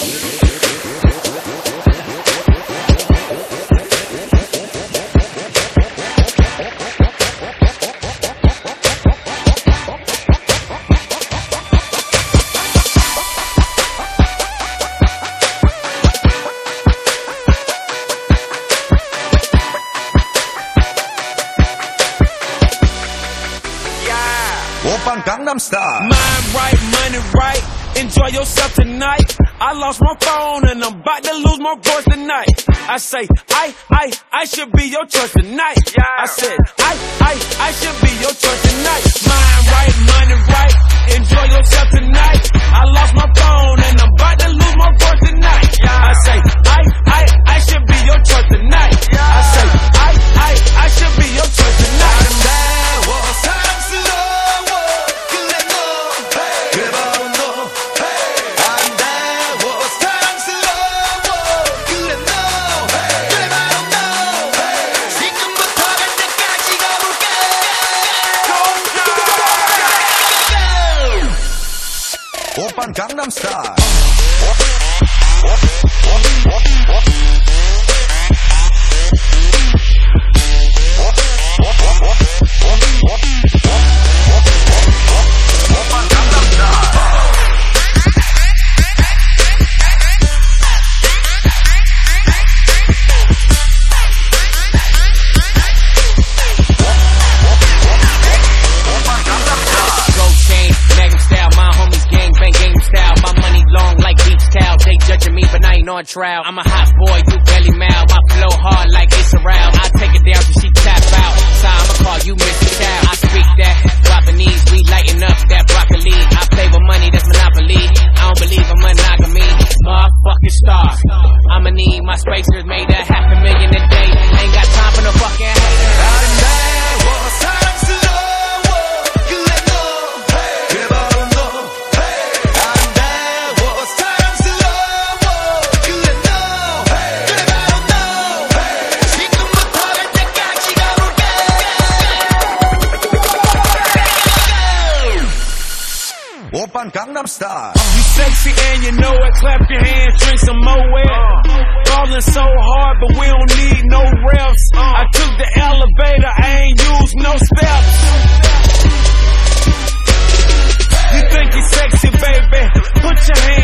오빤 강남스타일. Mind right, money right, enjoy yourself tonight. I lost my phone and I'm about to lose my voice tonight. I say, I should be your choice tonight. I said, I should be your choice tonight. Mind right, money right, enjoy yourself tonight. I lost my phone and I'm about to lose my voice tonight. I say, I should be your choice tonight. I say, I should be your choice tonight. 오빤 강남스타일. On trial, I'm a hot boy, you belly mouth. My flow hard like Ace around. I take it down till she tap out. So I'ma call you Mr. Child. I speak that Japanese, we lighten up that broccoli. I play with money, that's Monopoly. I don't believe in monogamy. Motherfucking star. I'ma need my spacers made a $500,000 a day. Ain't got time for no fucking haters. 오빤 강남스타일. You sexy and you know it. Clap your hands, drink some Moet. Ballin' so hard, but we don't need no reps. I took the elevator, I ain't used no steps. You think you sexy, baby? Put your hands